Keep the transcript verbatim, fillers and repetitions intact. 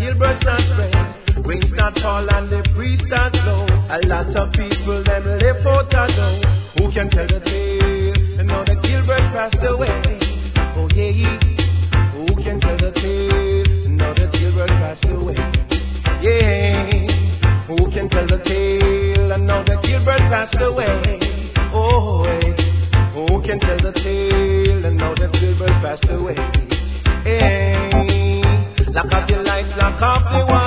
Gilbert not spread. Rain start fall and the breeze start slow. A lot of people them left out a door. Who can tell the tale? And now that Gilbert passed away. Oh yeah. Who can tell the tale? And now that Gilbert passed away. Yeah. Who can tell the tale? And now that Gilbert passed away. Oh hey. Who can tell the tale? And now that Gilbert passed away. Hey. Lock off your lights, lock off the one.